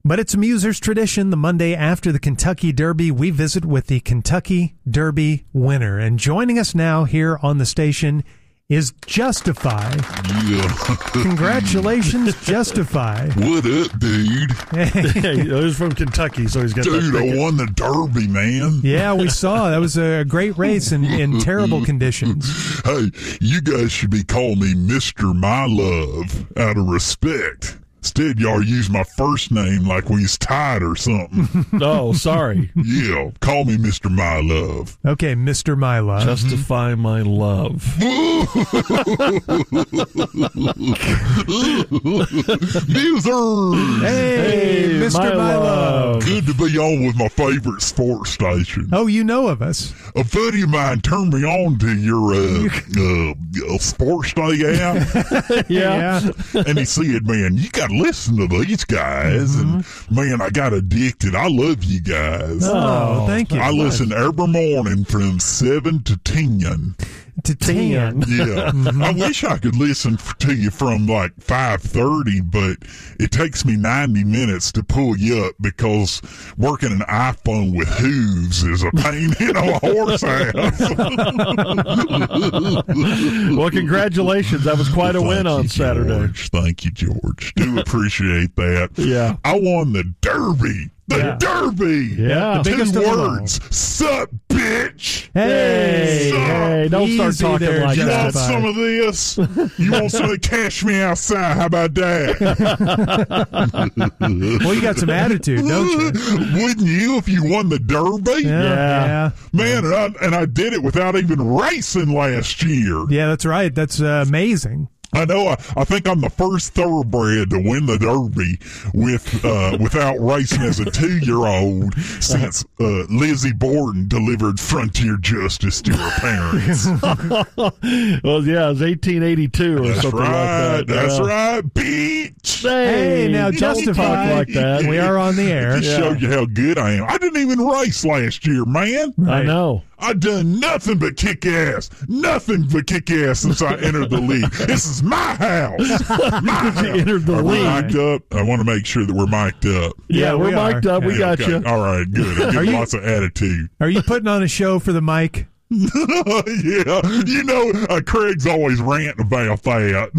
But it's Muser's tradition. The Monday after the Kentucky Derby, we visit with the Kentucky Derby winner. And joining us now here on the station is Justify. Yeah. Congratulations, Justify. What up, dude? Hey, he's from Kentucky, so he's got Dude, I won the Derby, man. Yeah, we saw. That was a great race in terrible conditions. Hey, you guys should be calling me Mr. My Love out of respect. Instead, y'all use my first name like we was tied or something. Oh, sorry. Yeah, call me Mr. My Love. Okay, Mr. My Love. Justify my love. Muser! Hey, Mr. My Love. Good to be on with my favorite sports station. Oh, you know of us. A buddy of mine turned me on to your Sports Day app. Yeah. And he said, man, you got to listen to these guys. And, man, I got addicted. I love you guys. Oh, thank you. I listen every morning from 7 to 10. To 10. Yeah. I wish I could listen to you from like 5:30, but it takes me 90 minutes to pull you up because working an iPhone with hooves is a pain in a horse ass. Well, congratulations. That was quite a win on Saturday. George. Thank you, George. Do appreciate that. Yeah. I won the Derby. The Derby. Yeah. The biggest Two of them all. words. Sup, bitch. Hey, don't start Easy talking there, like You want Justify. some of this? You want some of Cash Me Outside? How about that? Well, you got some attitude, don't you? Wouldn't you if you won the Derby? Yeah. Man, and I did it without even racing last year. Yeah, that's right. That's amazing. I know. I think I'm the first thoroughbred to win the Derby without racing as a 2-year-old since Lizzie Borden delivered Frontier Justice to her parents. Well, yeah, it was 1882 or That's something right. like that. That's Yeah. right, bitch. Hey, now don't Justify. talk like that. We are on the air. Just show you how good I am. I didn't even race last year, man. I know. I done nothing but kick ass. Nothing but kick ass since I entered the league. This is my house. My house. entered the Are we league. mic'd up? I want to make sure that we're mic'd up. Yeah, we're we are. mic'd up. We Yeah, got Okay. you. All right, good. I'm getting lots of attitude. Are you putting on a show for the mic? Yeah. You know, Craig's always ranting about that.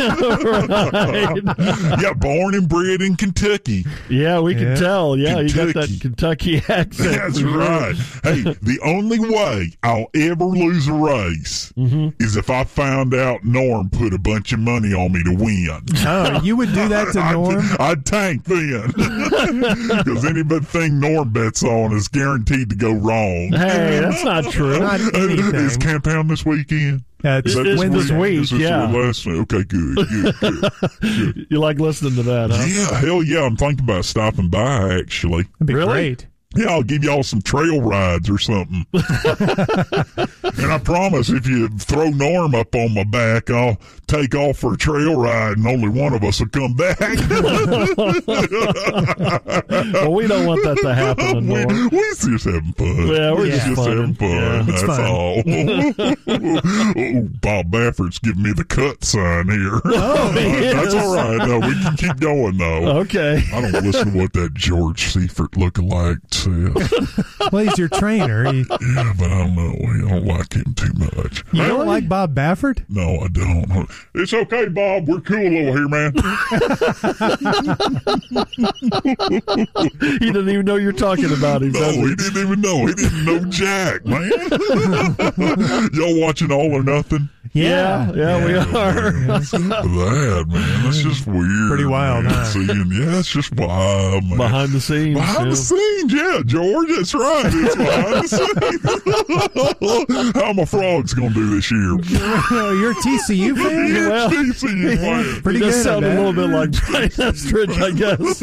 Yeah, born and bred in Kentucky. Yeah, we can tell. Yeah, you got that Kentucky. Kentucky accent. That's right. Hey, the only way I'll ever lose a race is if I found out Norm put a bunch of money on me to win. Oh, you would do that to Norm? I'd tank then. Because anything Norm bets on is guaranteed to go wrong. Hey, that's not true. Not Is anything. Camptown this weekend? It's Is that It's Wednesday. this week, Is this yeah. the last one? Okay, good. You like listening to that, huh? Yeah, hell yeah. I'm thinking about stopping by, actually. That'd be Really? great. Yeah, I'll give y'all some trail rides or something. And I promise if you throw Norm up on my back, I'll take off for a trail ride and only one of us will come back. Well, we don't want that to happen, Norm. We're just having fun. Yeah, we're just having fun. Yeah, it's That's fun. all. Oh, Bob Baffert's giving me the cut sign here. Oh, he That's is. all right. No, we can keep going, though. Okay. I don't listen to what that George Seifert lookalike says. Well, he's your trainer. Yeah, but I don't know. I don't like him too much. You don't like Bob Baffert? No, I don't. It's okay, Bob. We're cool over here, man. He didn't even know you're talking about him. No, does he? he didn't even know. He didn't know Jack, man. Y'all watching All or Nothing? Yeah, we are. That, man. That's just weird. Pretty wild, man. huh? Yeah, it's just wild, man. Behind the scenes. Behind the scenes, yeah, George. That's right. It's behind the scenes. How my frogs gonna do this year? You're a TCU fan? Well, TCU fan. Pretty He does good. sound I a bet. little bit like Brian Estridge, I guess.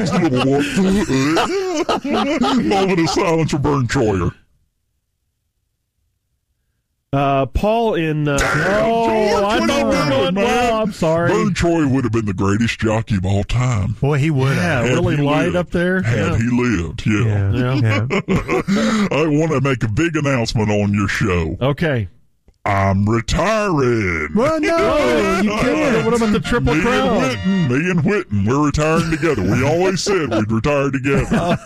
Moment of silence for Vern Troyer. Paul in. George, I what know you we're doing, going man? well. I'm sorry. Vern Troyer would have been the greatest jockey of all time. Boy, he would Yeah, have. Had really he light lived. up there. Had he lived, Yeah. Yeah. I want to make a big announcement on your show. Okay. I'm retiring. Well, no, you can't. What about the Triple Crown? Me and Whitten, we're retiring together. We always said we'd retire together.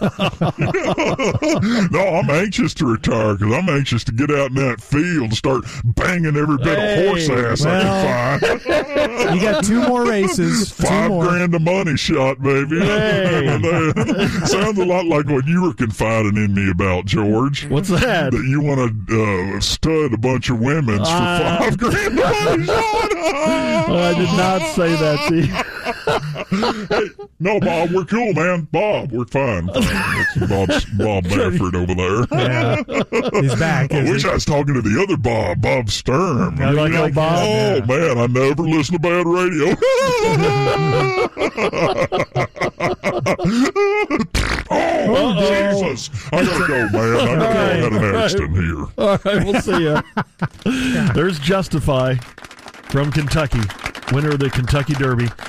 No, I'm anxious to retire because I'm anxious to get out in that field and start banging every bit of horse ass I can find. You got 2 more races. 5 grand a money shot, baby. Sounds a lot like what you were confiding in me about, George. What's that? That you want to stud a bunch of women for 5 grand a money shot. I did not say that to you. Hey, no, Bob, we're cool, man. Bob, we're fine. That's Bob Baffert over there. Yeah. He's back. I wish I was talking to the other Bob Sturm. You like old Bob? Oh, man, I never listen to bad radio. Oh, Jesus. I gotta go, man. I had an accident here. All right, we'll see ya. There's Justify from Kentucky, winner of the Kentucky Derby.